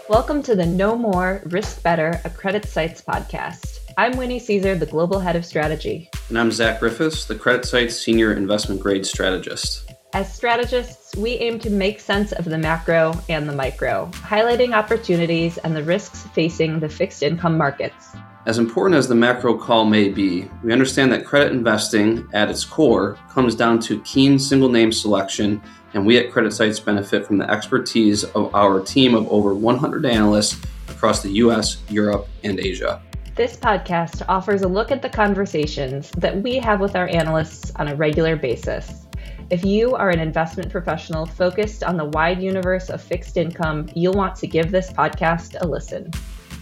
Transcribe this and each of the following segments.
Welcome to the No More, Risk Better, a CreditSights podcast. I'm Winnie Caesar, the Global Head of Strategy. And I'm Zach Griffiths, the CreditSights Senior Investment Grade Strategist. As strategists, we aim to make sense of the macro and the micro, highlighting opportunities and the risks facing the fixed income markets. As important as the macro call may be, we understand that credit investing at its core comes down to keen single name selection, and we at CreditSights benefit from the expertise of our team of over 100 analysts across the US, Europe, and Asia. This podcast offers a look at the conversations that we have with our analysts on a regular basis. If you are an investment professional focused on the wide universe of fixed income, you'll want to give this podcast a listen.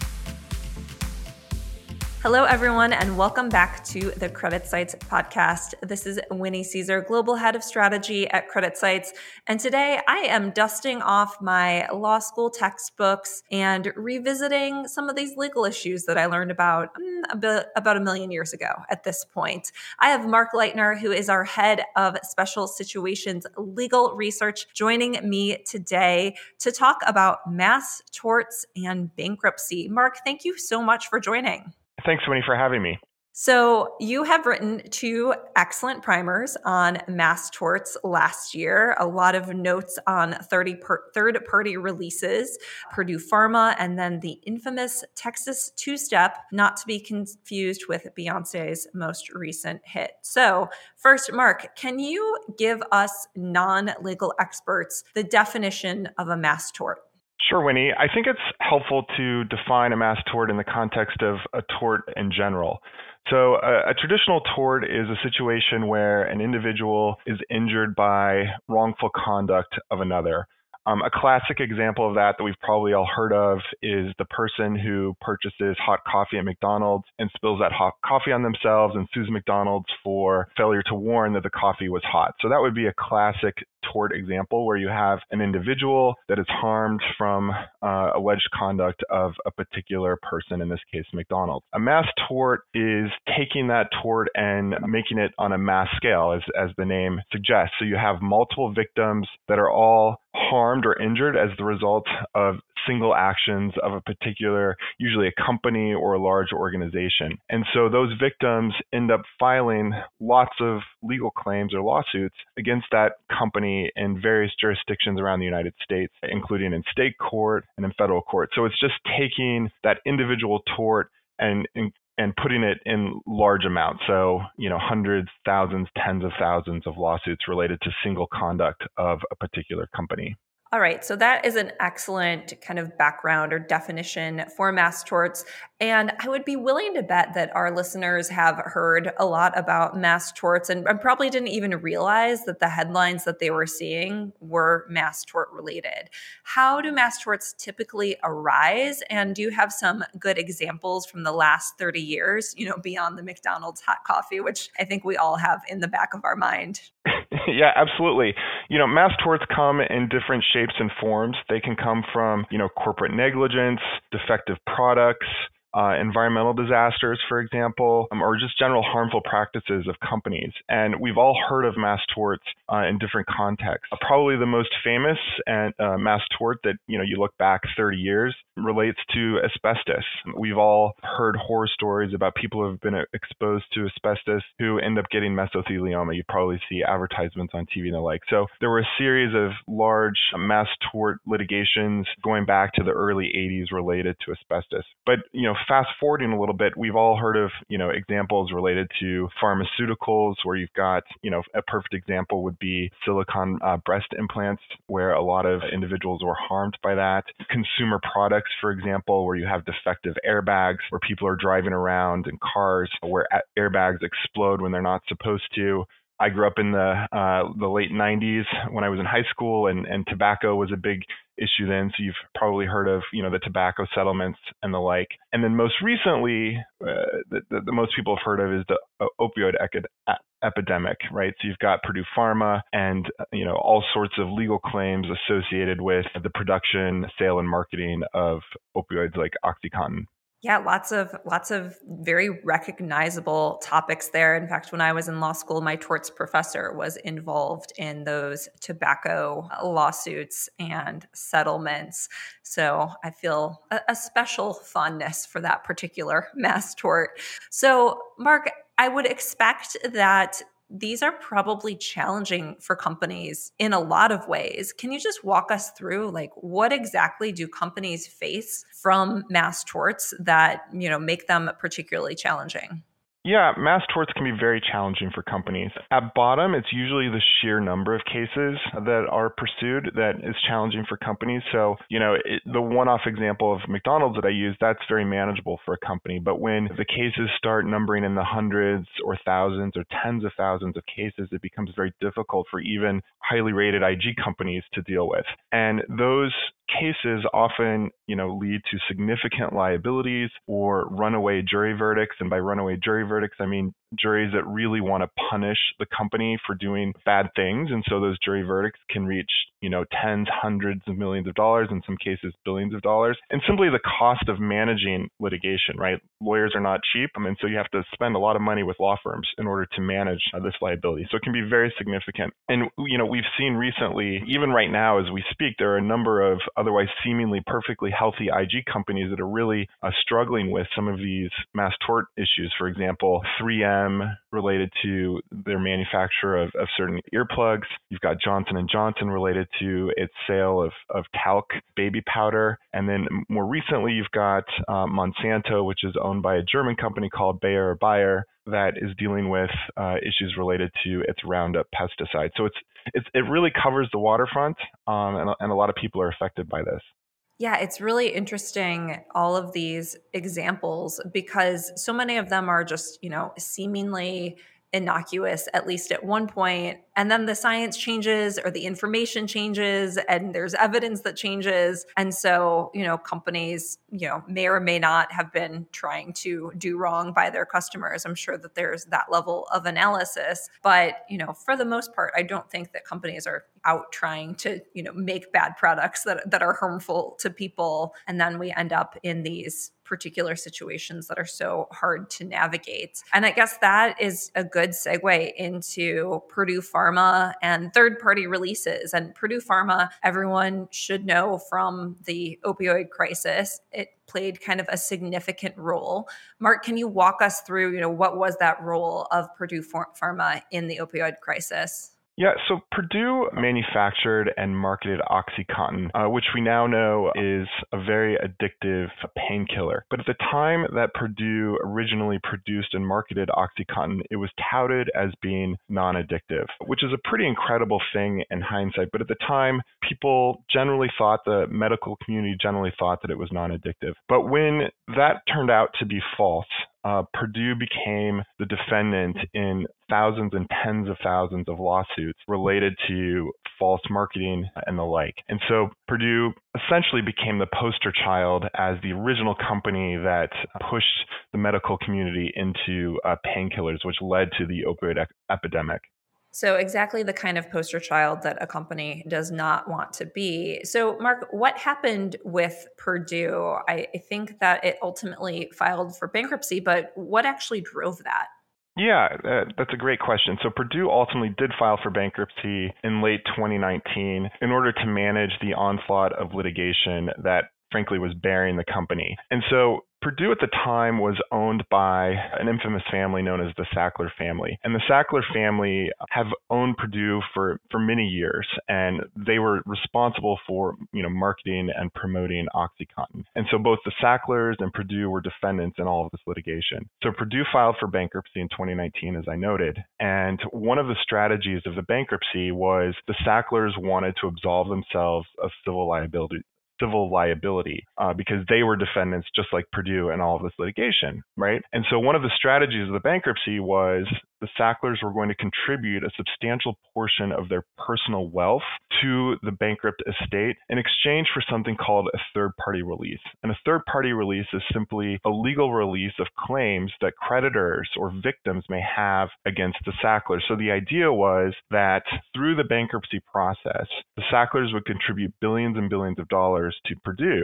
Hello, everyone, and welcome back to the CreditSights podcast. This is Winnie Caesar, Global Head of Strategy at CreditSights. And today I am dusting off my law school textbooks and revisiting some of these legal issues that I learned about a million years ago at this point. I have Mark Leitner, who is our Head of Special Situations Legal Research, joining me today to talk about mass torts and bankruptcy. Mark, thank you so much for joining. Thanks, Winnie, for having me. So you have written two excellent primers on mass torts last year, a lot of notes on third-party releases, Purdue Pharma, and then the infamous Texas two-step, not to be confused with Beyonce's most recent hit. So first, Mark, can you give us non-legal experts the definition of a mass tort? Sure, Winnie. I think it's helpful to define a mass tort in the context of a tort in general. So a traditional tort is a situation where an individual is injured by wrongful conduct of another. A classic example of that we've probably all heard of is the person who purchases hot coffee at McDonald's and spills that hot coffee on themselves and sues McDonald's for failure to warn that the coffee was hot. So that would be a classic tort example where you have an individual that is harmed from alleged conduct of a particular person, in this case, McDonald's. A mass tort is taking that tort and making it on a mass scale, as the name suggests. So you have multiple victims that are all harmed or injured as the result of single actions of a particular, usually a company or a large organization. And so those victims end up filing lots of legal claims or lawsuits against that company in various jurisdictions around the United States, including in state court and in federal court. So it's just taking that individual tort and putting it in large amounts. So, hundreds, thousands, tens of thousands of lawsuits related to single conduct of a particular company. All right, so that is an excellent kind of background or definition for mass torts. And I would be willing to bet that our listeners have heard a lot about mass torts and probably didn't even realize that the headlines that they were seeing were mass tort related. How do mass torts typically arise? And do you have some good examples from the last 30 years, beyond the McDonald's hot coffee, which I think we all have in the back of our mind? Yeah, absolutely. Mass torts come in different shapes and forms. They can come from, corporate negligence, defective products, environmental disasters, for example, or just general harmful practices of companies. And we've all heard of mass torts in different contexts. Probably the most famous mass tort that, you look back 30 years relates to asbestos. We've all heard horror stories about people who have been exposed to asbestos who end up getting mesothelioma. You probably see advertisements on TV and the like. So there were a series of large mass tort litigations going back to the early 80s related to asbestos. But, fast forwarding a little bit, we've all heard of, examples related to pharmaceuticals where you've got, a perfect example would be silicone breast implants where a lot of individuals were harmed by that. Consumer products, for example, where you have defective airbags, where people are driving around in cars where airbags explode when they're not supposed to. I grew up in the late 90s when I was in high school, and tobacco was a big issue then. So you've probably heard of, the tobacco settlements and the like. And then most recently, the most people have heard of is the opioid epidemic, right? So you've got Purdue Pharma and, all sorts of legal claims associated with the production, sale, and marketing of opioids like OxyContin. Yeah, lots of very recognizable topics there. In fact, when I was in law school, my torts professor was involved in those tobacco lawsuits and settlements. So I feel a special fondness for that particular mass tort. So, Mark, I would expect that these are probably challenging for companies in a lot of ways. Can you just walk us through, like, what exactly do companies face from mass torts that, make them particularly challenging? Yeah, mass torts can be very challenging for companies. At bottom, it's usually the sheer number of cases that are pursued that is challenging for companies. So, the one-off example of McDonald's that I use, that's very manageable for a company. But when the cases start numbering in the hundreds or thousands or tens of thousands of cases, it becomes very difficult for even highly rated IG companies to deal with. And those cases often, lead to significant liabilities or runaway jury verdicts. And by runaway jury verdicts, I mean juries that really want to punish the company for doing bad things. And so those jury verdicts can reach, tens, hundreds of millions of dollars, in some cases, billions of dollars. And simply the cost of managing litigation, right? Lawyers are not cheap. And so you have to spend a lot of money with law firms in order to manage this liability. So it can be very significant. And, we've seen recently, even right now as we speak, there are a number of otherwise seemingly perfectly healthy IG companies that are really struggling with some of these mass tort issues. For example, 3M related to their manufacture of certain earplugs. You've got Johnson & Johnson related to its sale of talc baby powder. And then more recently, you've got Monsanto, which is owned by a German company called Bayer that is dealing with issues related to its Roundup pesticide. So it really covers the waterfront, and a lot of people are affected by this. Yeah, it's really interesting, all of these examples, because so many of them are just, seemingly innocuous, at least at one point, and then the science changes or the information changes and there's evidence that changes. And so, companies, may or may not have been trying to do wrong by their customers. I'm sure that there's that level of analysis. But, for the most part, I don't think that companies are out trying to, make bad products that are harmful to people. And then we end up in these particular situations that are so hard to navigate. And I guess that is a good segue into Purdue Pharma and third-party releases. And Purdue Pharma, everyone should know from the opioid crisis, it played kind of a significant role. Mark, can you walk us through, what was that role of Purdue Pharma in the opioid crisis? Yeah, so Purdue manufactured and marketed OxyContin, which we now know is a very addictive painkiller. But at the time that Purdue originally produced and marketed OxyContin, it was touted as being non-addictive, which is a pretty incredible thing in hindsight. But at the time, people generally thought, the medical community generally thought that it was non-addictive. But when that turned out to be false, Purdue became the defendant in thousands and tens of thousands of lawsuits related to false marketing and the like. And so Purdue essentially became the poster child as the original company that pushed the medical community into painkillers, which led to the opioid epidemic. So exactly the kind of poster child that a company does not want to be. So Mark, what happened with Purdue? I think that it ultimately filed for bankruptcy, but what actually drove that? Yeah, that's a great question. So Purdue ultimately did file for bankruptcy in late 2019 in order to manage the onslaught of litigation that frankly was burying the company. And so Purdue at the time was owned by an infamous family known as the Sackler family. And the Sackler family have owned Purdue for many years, and they were responsible for, marketing and promoting OxyContin. And so both the Sacklers and Purdue were defendants in all of this litigation. So Purdue filed for bankruptcy in 2019, as I noted. And one of the strategies of the bankruptcy was the Sacklers wanted to absolve themselves of civil liability because they were defendants just like Purdue in all of this litigation, right? And so one of the strategies of the bankruptcy was the Sacklers were going to contribute a substantial portion of their personal wealth to the bankrupt estate in exchange for something called a third-party release. And a third-party release is simply a legal release of claims that creditors or victims may have against the Sacklers. So the idea was that through the bankruptcy process, the Sacklers would contribute billions and billions of dollars to Purdue,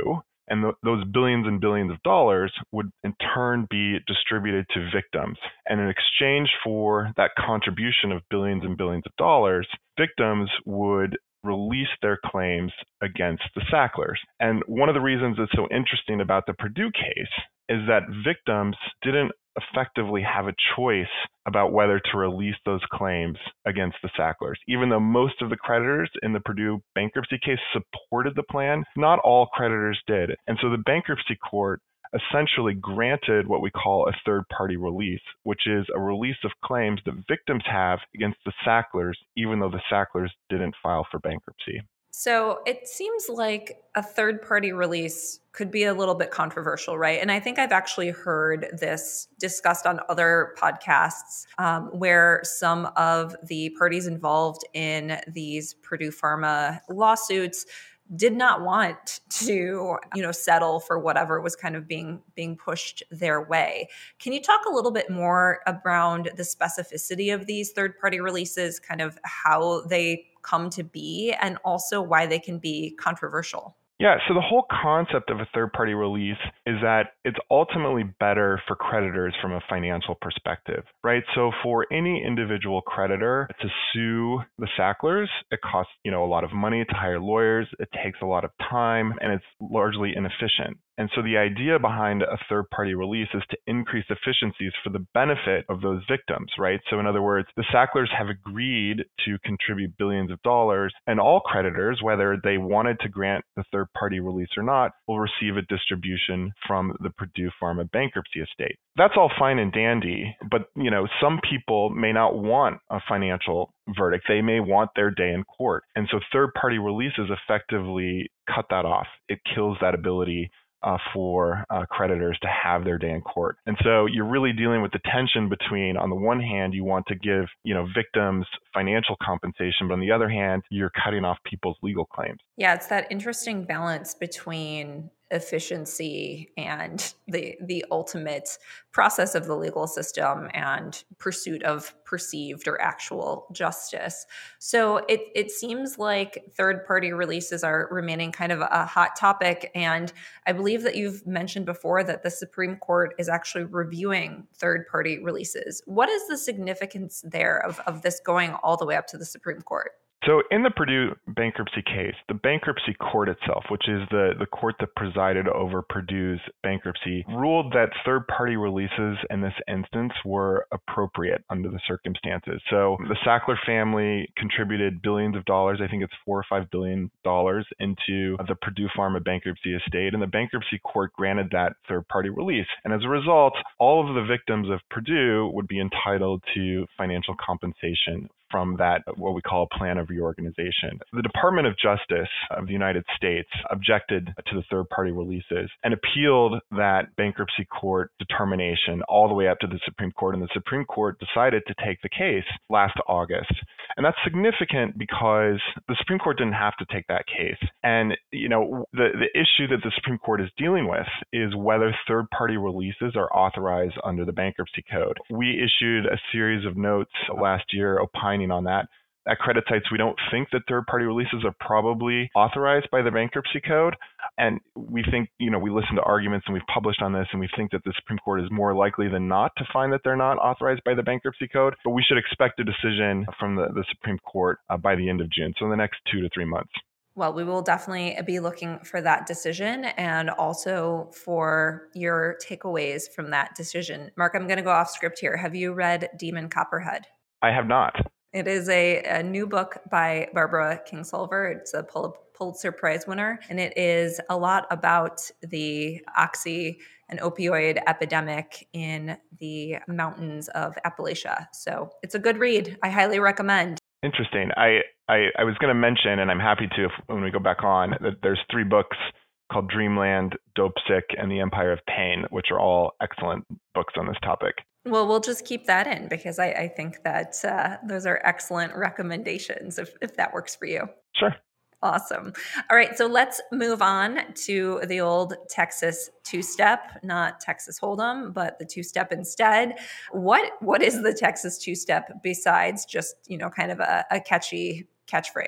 And those billions and billions of dollars would in turn be distributed to victims. And in exchange for that contribution of billions and billions of dollars, victims would release their claims against the Sacklers. And one of the reasons it's so interesting about the Purdue case is that victims didn't effectively have a choice about whether to release those claims against the Sacklers. Even though most of the creditors in the Purdue bankruptcy case supported the plan, not all creditors did. And so the bankruptcy court essentially granted what we call a third-party release, which is a release of claims that victims have against the Sacklers, even though the Sacklers didn't file for bankruptcy. So it seems like a third-party release could be a little bit controversial, right? And I think I've actually heard this discussed on other podcasts where some of the parties involved in these Purdue Pharma lawsuits did not want to, settle for whatever was kind of being pushed their way. Can you talk a little bit more around the specificity of these third-party releases, kind of how they come to be, and also why they can be controversial? Yeah, so the whole concept of a third-party release is that it's ultimately better for creditors from a financial perspective, right? So for any individual creditor to sue the Sacklers, it costs, a lot of money to hire lawyers, it takes a lot of time, and it's largely inefficient. And so the idea behind a third-party release is to increase efficiencies for the benefit of those victims, right? So in other words, the Sacklers have agreed to contribute billions of dollars, and all creditors, whether they wanted to grant the third-party release or not, will receive a distribution from the Purdue Pharma bankruptcy estate. That's all fine and dandy, but some people may not want a financial verdict. They may want their day in court. And so third-party releases effectively cut that off. It kills that ability for creditors to have their day in court. And so you're really dealing with the tension between, on the one hand, you want to give, victims financial compensation, but on the other hand, you're cutting off people's legal claims. Yeah, it's that interesting balance between efficiency and the ultimate process of the legal system and pursuit of perceived or actual justice. So it seems like third-party releases are remaining kind of a hot topic. And I believe that you've mentioned before that the Supreme Court is actually reviewing third-party releases. What is the significance there of this going all the way up to the Supreme Court? So in the Purdue bankruptcy case, the bankruptcy court itself, which is the court that presided over Purdue's bankruptcy, ruled that third-party releases in this instance were appropriate under the circumstances. So the Sackler family contributed billions of dollars, I think it's $4 or $5 billion, into the Purdue Pharma bankruptcy estate, and the bankruptcy court granted that third-party release. And as a result, all of the victims of Purdue would be entitled to financial compensation from that, what we call a plan of reorganization. The Department of Justice of the United States objected to the third-party releases and appealed that bankruptcy court determination all the way up to the Supreme Court, and the Supreme Court decided to take the case last August. And that's significant because the Supreme Court didn't have to take that case. And, the issue that the Supreme Court is dealing with is whether third-party releases are authorized under the bankruptcy code. We issued a series of notes last year opining on that. At Credit Sites, we don't think that third-party releases are probably authorized by the bankruptcy code. And we think, we listen to arguments and we've published on this, and we think that the Supreme Court is more likely than not to find that they're not authorized by the bankruptcy code. But we should expect a decision from the Supreme Court by the end of June, so in the next 2 to 3 months. Well, we will definitely be looking for that decision and also for your takeaways from that decision. Mark, I'm going to go off script here. Have you read Demon Copperhead? I have not. It is a new book by Barbara Kingsolver. It's a Pulitzer Prize winner, and it is a lot about the oxy and opioid epidemic in the mountains of Appalachia. So it's a good read. I highly recommend. Interesting. I was going to mention, and I'm happy to when we go back on, that there's 3 books called Dreamland, Dopesick, and The Empire of Pain, which are all excellent books on this topic. Well, we'll just keep that in because I think that those are excellent recommendations if that works for you. Sure. Awesome. All right, so let's move on to the old Texas two-step, not Texas Hold'em, but the two-step instead. What is the Texas two-step besides just, kind of a catchy catchphrase?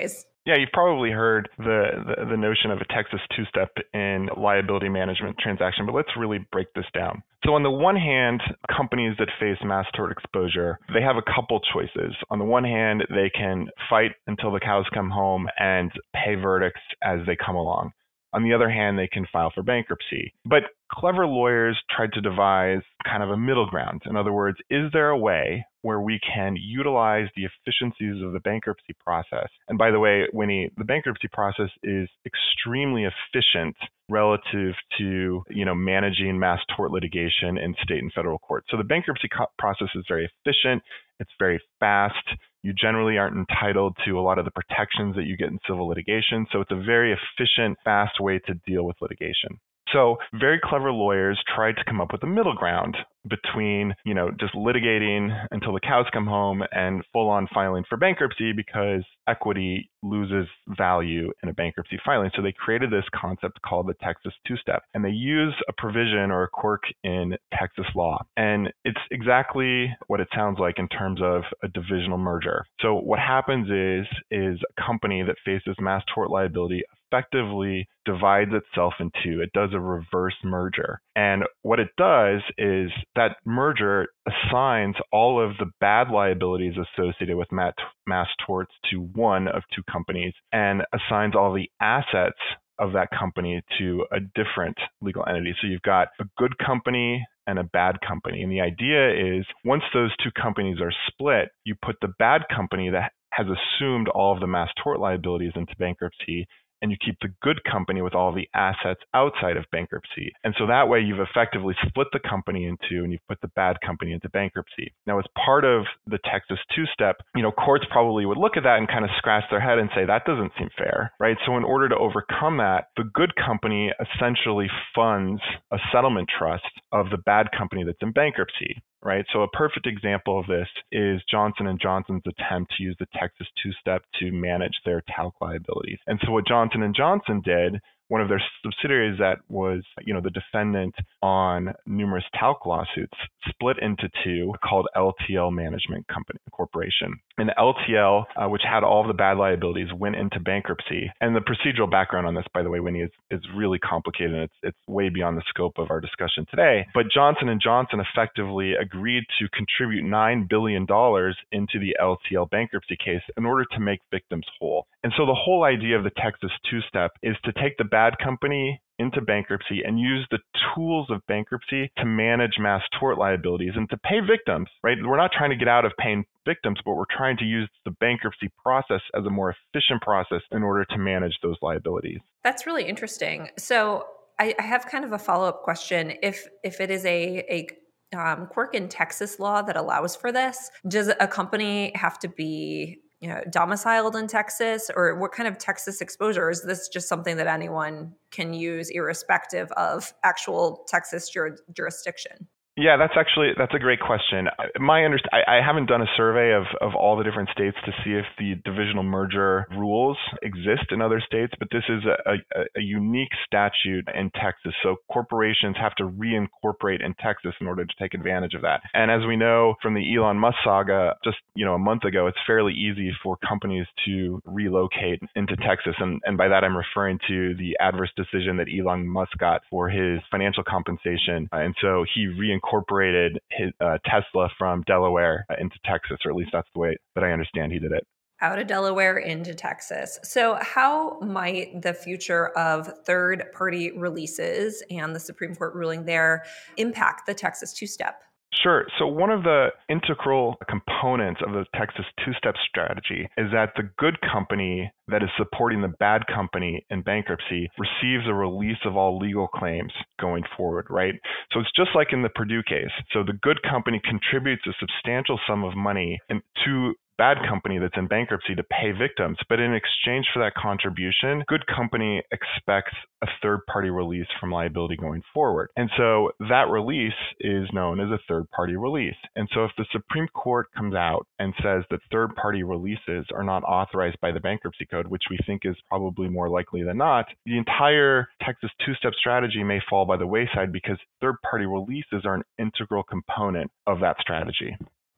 Yeah, you've probably heard the notion of a Texas two-step in liability management transaction, but let's really break this down. So on the one hand, companies that face mass tort exposure, they have a couple choices. On the one hand, they can fight until the cows come home and pay verdicts as they come along. On the other hand, they can file for bankruptcy. But clever lawyers tried to devise kind of a middle ground. In other words, is there a way where we can utilize the efficiencies of the bankruptcy process? And by the way, Winnie, the bankruptcy process is extremely efficient relative to, managing mass tort litigation in state and federal courts. So the bankruptcy process is very efficient. It's very fast. You generally aren't entitled to a lot of the protections that you get in civil litigation. So it's a very efficient, fast way to deal with litigation. So very clever lawyers tried to come up with a middle ground between, just litigating until the cows come home and full on filing for bankruptcy because equity loses value in a bankruptcy filing. So they created this concept called the Texas two-step, and they use a provision or a quirk in Texas law. And it's exactly what it sounds like in terms of a divisional merger. So what happens is a company that faces mass tort liability effectively divides itself in two. It does a reverse merger. And what it does is that merger assigns all of the bad liabilities associated with mass torts to one of two companies and assigns all the assets of that company to a different legal entity. So you've got a good company and a bad company. And the idea is once those two companies are split, you put the bad company that has assumed all of the mass tort liabilities into bankruptcy, and you keep the good company with all the assets outside of bankruptcy. And so that way you've effectively split the company in two and you've put the bad company into bankruptcy. Now, as part of the Texas two-step, courts probably would look at that and kind of scratch their head and say, that doesn't seem fair, right? So in order to overcome that, the good company essentially funds a settlement trust of the bad company that's in bankruptcy. Right. So a perfect example of this is Johnson & Johnson's attempt to use the Texas two-step to manage their talc liabilities. And so what Johnson & Johnson did, one of their subsidiaries that was, the defendant on numerous talc lawsuits, split into two called LTL Management Corporation. And LTL, which had all of the bad liabilities, went into bankruptcy. And the procedural background on this, by the way, Winnie, is really complicated. And it's way beyond the scope of our discussion today. But Johnson & Johnson effectively agreed to contribute $9 billion into the LTL bankruptcy case in order to make victims whole. And so the whole idea of the Texas two-step is to take the bad company into bankruptcy and use the tools of bankruptcy to manage mass tort liabilities and to pay victims, right? We're not trying to get out of paying victims, but we're trying to use the bankruptcy process as a more efficient process in order to manage those liabilities. That's really interesting. So I have kind of a follow-up question. If it is a quirk in Texas law that allows for this, does a company have to be domiciled in Texas, or what kind of Texas exposure? Is this just something that anyone can use irrespective of actual Texas jurisdiction? Yeah, that's a great question. I haven't done a survey of all the different states to see if the divisional merger rules exist in other states, but this is a unique statute in Texas. So corporations have to reincorporate in Texas in order to take advantage of that. And as we know from the Elon Musk saga, just a month ago, it's fairly easy for companies to relocate into Texas. And by that, I'm referring to the adverse decision that Elon Musk got for his financial compensation. And so he reincorporated his Tesla from Delaware into Texas, or at least that's the way that I understand he did it. Out of Delaware into Texas. So how might the future of third-party releases and the Supreme Court ruling there impact the Texas two-step? Sure. So one of the integral components of the Texas two-step strategy is that the good company that is supporting the bad company in bankruptcy receives a release of all legal claims going forward, right? So it's just like in the Purdue case. So the good company contributes a substantial sum of money to bad company that's in bankruptcy to pay victims. But in exchange for that contribution, good company expects a third-party release from liability going forward. And so that release is known as a third-party release. And so if the Supreme Court comes out and says that third-party releases are not authorized by the Bankruptcy Code, which we think is probably more likely than not, the entire Texas two-step strategy may fall by the wayside because third-party releases are an integral component of that strategy.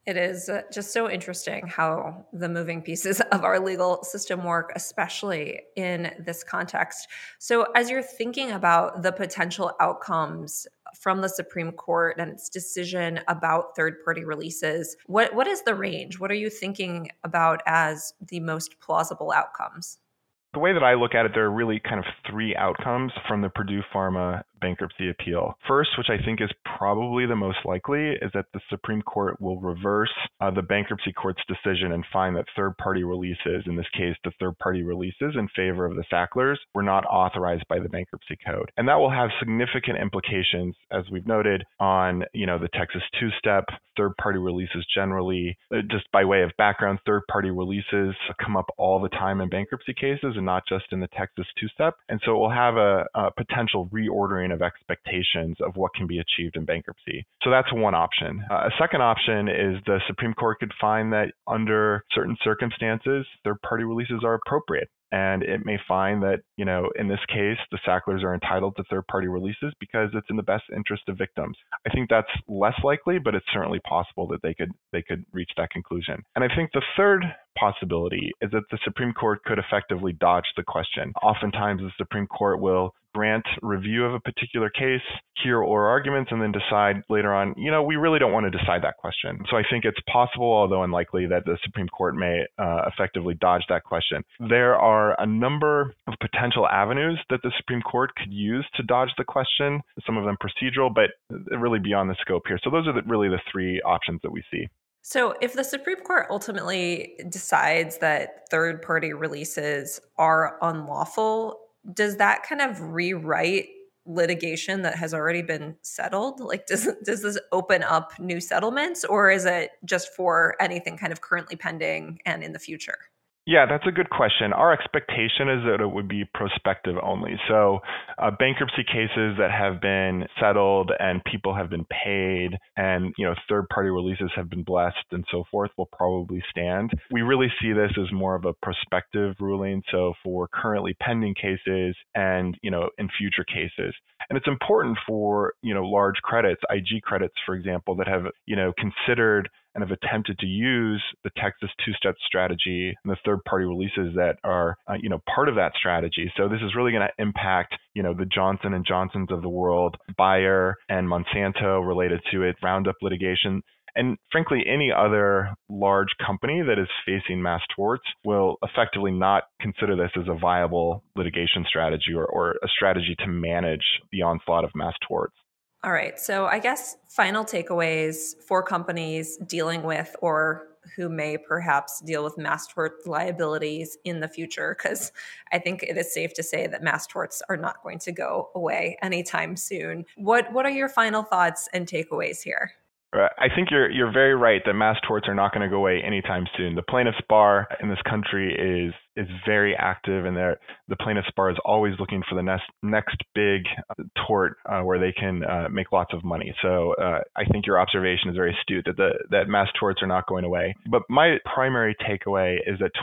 It is just so interesting how the moving pieces of our legal system work, especially in this context. So, as you're thinking about the potential outcomes from the Supreme Court and its decision about third-party releases, what is the range? What are you thinking about as the most plausible outcomes? The way that I look at it, there are really kind of three outcomes from the Purdue Pharma bankruptcy appeal. First, which I think is probably the most likely, is that the Supreme Court will reverse the bankruptcy court's decision and find that third-party releases, in this case, the third-party releases in favor of the Sacklers, were not authorized by the bankruptcy code. And that will have significant implications, as we've noted, on, the Texas two-step, third-party releases generally. Just by way of background, third-party releases come up all the time in bankruptcy cases and not just in the Texas two-step. And so it will have a potential reordering of expectations of what can be achieved in bankruptcy. So that's one option. A second option is the Supreme Court could find that under certain circumstances, third-party releases are appropriate. And it may find that, in this case, the Sacklers are entitled to third-party releases because it's in the best interest of victims. I think that's less likely, but it's certainly possible that they could reach that conclusion. And I think the third possibility is that the Supreme Court could effectively dodge the question. Oftentimes, the Supreme Court will grant review of a particular case, hear oral arguments, and then decide later on, we really don't want to decide that question. So I think it's possible, although unlikely, that the Supreme Court may effectively dodge that question. There are a number of potential avenues that the Supreme Court could use to dodge the question, some of them procedural, but really beyond the scope here. So those are really the three options that we see. So if the Supreme Court ultimately decides that third-party releases are unlawful, does that kind of rewrite litigation that has already been settled? Like, does this open up new settlements, or is it just for anything kind of currently pending and in the future? Yeah, that's a good question. Our expectation is that it would be prospective only. So bankruptcy cases that have been settled and people have been paid and, third-party releases have been blessed and so forth will probably stand. We really see this as more of a prospective ruling. So for currently pending cases and, in future cases. And it's important for, large credits, IG credits, for example, that have, considered and have attempted to use the Texas two-step strategy and the third-party releases that are, part of that strategy. So this is really going to impact, the Johnson & Johnsons of the world, Bayer and Monsanto related to it, Roundup litigation. And frankly, any other large company that is facing mass torts will effectively not consider this as a viable litigation strategy or a strategy to manage the onslaught of mass torts. All right. So I guess final takeaways for companies dealing with or who may perhaps deal with mass tort liabilities in the future, because I think it is safe to say that mass torts are not going to go away anytime soon. What are your final thoughts and takeaways here? I think you're very right that mass torts are not going to go away anytime soon. The plaintiffs' bar in this country is very active, and the plaintiffs' bar is always looking for the next big tort where they can make lots of money. So I think your observation is very astute that mass torts are not going away. But my primary takeaway is that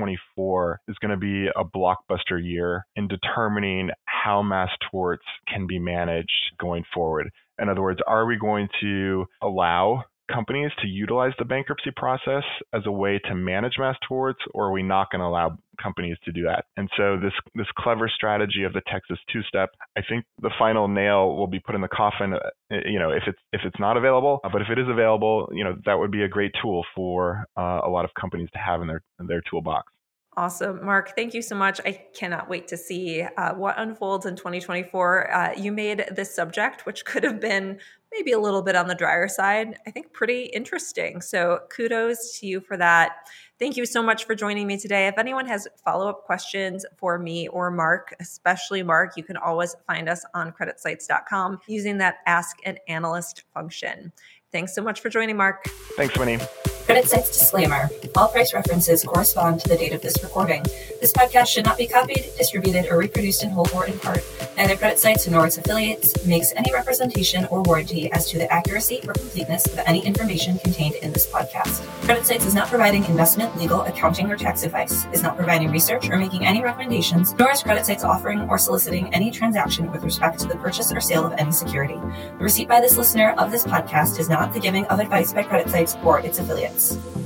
2024 is going to be a blockbuster year in determining how mass torts can be managed going forward. In other words, are we going to allow companies to utilize the bankruptcy process as a way to manage mass torts, or are we not going to allow companies to do that? And so this clever strategy of the Texas two-step, I think the final nail will be put in the coffin, if it's not available. But if it is available, that would be a great tool for a lot of companies to have in their toolbox. Awesome. Mark, thank you so much. I cannot wait to see what unfolds in 2024. You made this subject, which could have been maybe a little bit on the drier side, I think pretty interesting. So kudos to you for that. Thank you so much for joining me today. If anyone has follow-up questions for me or Mark, especially Mark, you can always find us on creditscience.com using that Ask an Analyst function. Thanks so much for joining, Mark. Thanks, Winnie. CreditSights disclaimer. All price references correspond to the date of this recording. This podcast should not be copied, distributed, or reproduced in whole or in part. Neither CreditSights nor its affiliates makes any representation or warranty as to the accuracy or completeness of any information contained in this podcast. CreditSights is not providing investment, legal, accounting, or tax advice, is not providing research or making any recommendations, nor is CreditSights offering or soliciting any transaction with respect to the purchase or sale of any security. The receipt by this listener of this podcast is not the giving of advice by CreditSights or its affiliates.